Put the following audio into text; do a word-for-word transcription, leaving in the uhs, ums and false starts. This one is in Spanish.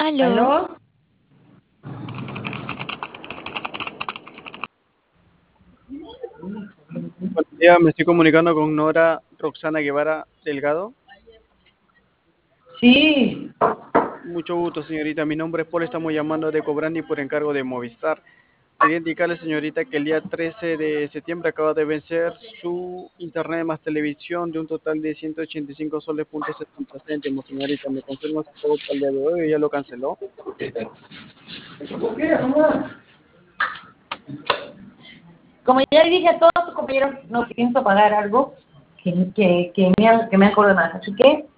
¿Aló? ¿Aló? Buenos días, me estoy comunicando con Nora Roxana Guevara Delgado. Sí. Mucho gusto, señorita. Mi nombre es Paul, estamos llamando de Cobrandi por encargo de Movistar. Quería indicarle, señorita, que el día trece de septiembre acaba de vencer su internet más televisión de un total de ciento ochenta y cinco soles punto setenta céntimos, señorita. ¿Me confirma si pago para el día de hoy o ya lo canceló? Como ya le dije a todos sus compañeros, no pienso pagar algo que, que, que, me, han, que me han coronado. Así que